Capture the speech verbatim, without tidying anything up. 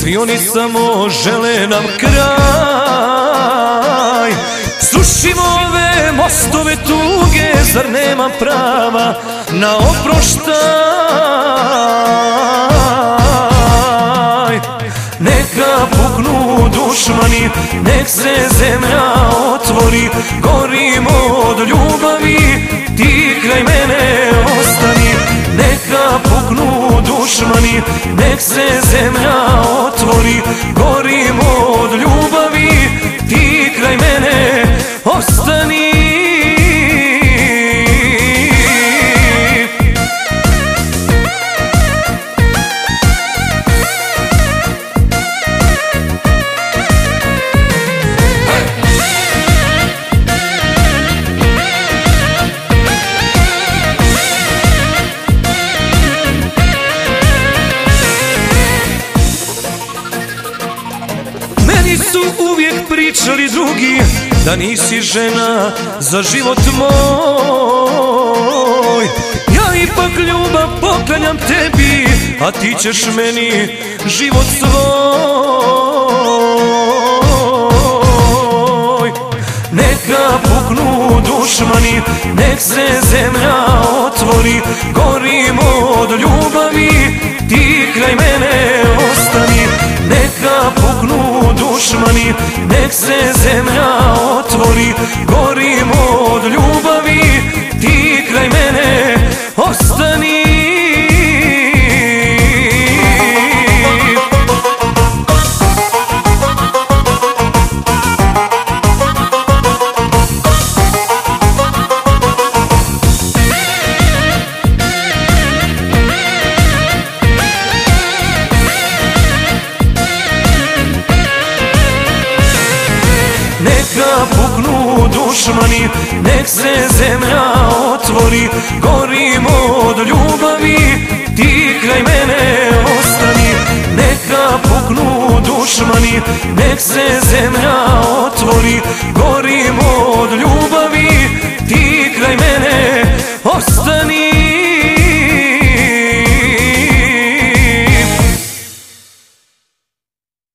Svi oni samo žele nam kraj. Srušimo ove mostove tuge, zar nema prava na oproštaj? Neka puknu dušmani, nek se zemlja otvori. Gorimo od ljubavi, ti kraj mene ostani. Neka puknu dušmani, nek se zemlja otvori. Gorimo od ljubavi, ti kraj mene ostani. Meni su uvijek pričali drugi da nisi žena za život moj. Ja ipak ljubav poklanjam tebi, a ti ćeš meni život svoj. Neka puknu dušmani, nek se zemlja otvori. Gorimo od ljubavi, ti kraj mene ostani. Neka puknu dušmani, nek se zemlja otvori. Gorimo od ljubavi, ti kraj mene ostani. Neka puknu dušmani, nek se zemlja otvori. Gorimo od ljubavi, ti kraj mene ostani. Neka puknu dušmani, nek se zemlja otvori. Gorimo od ljubavi, ti kraj mene